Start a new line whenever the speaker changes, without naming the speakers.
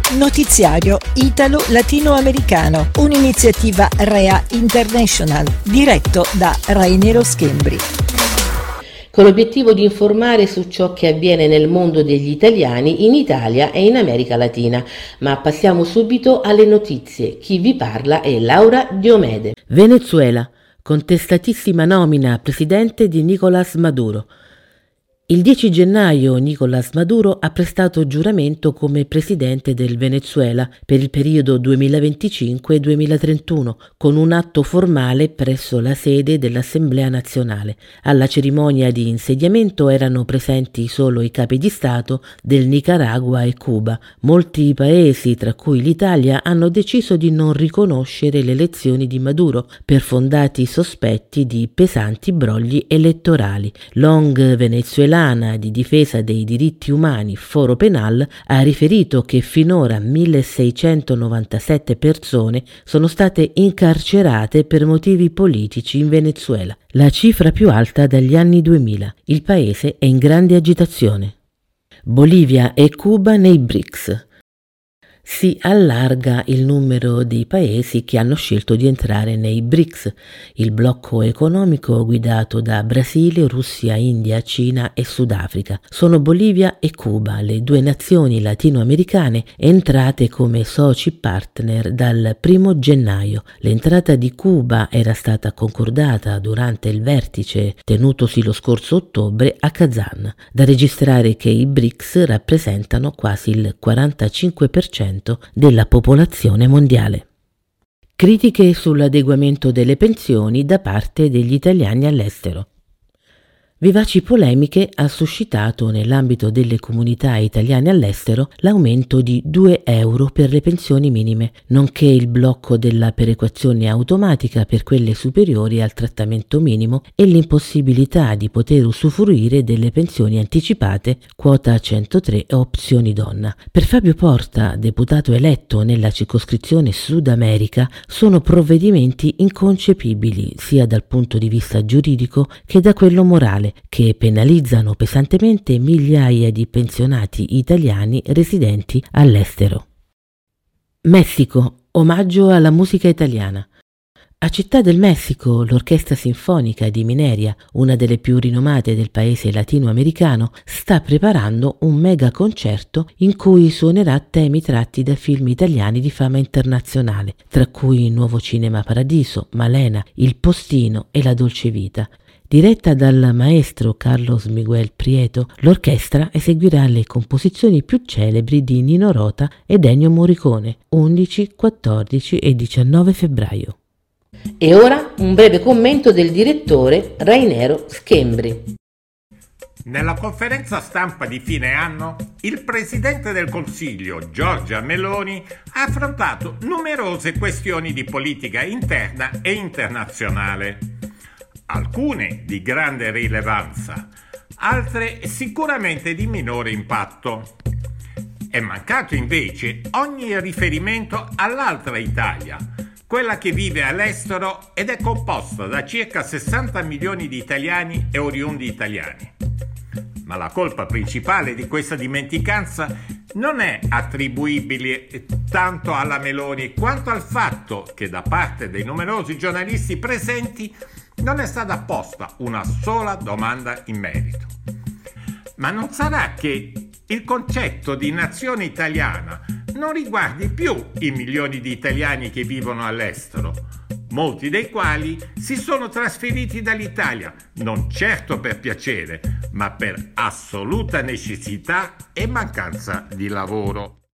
Notiziario Italo-Latinoamericano, un'iniziativa REA International, diretto da Rainero Schembri.
Con l'obiettivo di informare su ciò che avviene nel mondo degli italiani in Italia e in America Latina. Ma passiamo subito alle notizie. Chi vi parla è Laura Diomede. Venezuela, contestatissima nomina a presidente di Nicolás Maduro. Il 10 gennaio Nicolás Maduro ha prestato giuramento come presidente del Venezuela per il periodo 2025-2031 con un atto formale presso la sede dell'Assemblea nazionale. Alla cerimonia di insediamento erano presenti solo i capi di Stato del Nicaragua e Cuba. Molti paesi, tra cui l'Italia, hanno deciso di non riconoscere le elezioni di Maduro per fondati sospetti di pesanti brogli elettorali. L'ONG venezuelana di difesa dei diritti umani Foro Penal ha riferito che finora 1697 persone sono state incarcerate per motivi politici in Venezuela, la cifra più alta dagli anni 2000. Il paese è in grande agitazione. Bolivia e Cuba nei BRICS. Si allarga il numero di paesi che hanno scelto di entrare nei BRICS, il blocco economico guidato da Brasile, Russia, India, Cina e Sudafrica. Sono Bolivia e Cuba, le due nazioni latinoamericane entrate come soci partner dal 1 gennaio. L'entrata di Cuba era stata concordata durante il vertice tenutosi lo scorso ottobre a Kazan. Da registrare che i BRICS rappresentano quasi il 45% della popolazione mondiale. Critiche sull'adeguamento delle pensioni da parte degli italiani all'estero. Vivaci polemiche ha suscitato nell'ambito delle comunità italiane all'estero l'aumento di 2 euro per le pensioni minime, nonché il blocco della perequazione automatica per quelle superiori al trattamento minimo e l'impossibilità di poter usufruire delle pensioni anticipate, quota 103 e opzioni donna. Per Fabio Porta, deputato eletto nella circoscrizione Sud America, sono provvedimenti inconcepibili sia dal punto di vista giuridico che da quello morale, che penalizzano pesantemente migliaia di pensionati italiani residenti all'estero. Messico, omaggio alla musica italiana. A Città del Messico, l'Orchestra Sinfonica di Mineria, una delle più rinomate del paese latinoamericano, sta preparando un mega concerto in cui suonerà temi tratti da film italiani di fama internazionale, tra cui Nuovo Cinema Paradiso, Malena, Il Postino e La Dolce Vita. Diretta dal maestro Carlos Miguel Prieto, l'orchestra eseguirà le composizioni più celebri di Nino Rota ed Ennio Morricone, 11, 14 e 19 febbraio. E ora un breve commento del direttore Rainero Schembri.
Nella conferenza stampa di fine anno, il Presidente del Consiglio, Giorgia Meloni, ha affrontato numerose questioni di politica interna e internazionale. Alcune di grande rilevanza, altre sicuramente di minore impatto. È mancato invece ogni riferimento all'altra Italia, quella che vive all'estero ed è composta da circa 60 milioni di italiani e oriundi italiani. Ma la colpa principale di questa dimenticanza non è attribuibile tanto alla Meloni quanto al fatto che da parte dei numerosi giornalisti presenti non è stata posta una sola domanda in merito. Ma non sarà che il concetto di nazione italiana non riguardi più i milioni di italiani che vivono all'estero, molti dei quali si sono trasferiti dall'Italia, non certo per piacere, ma per assoluta necessità e mancanza di lavoro.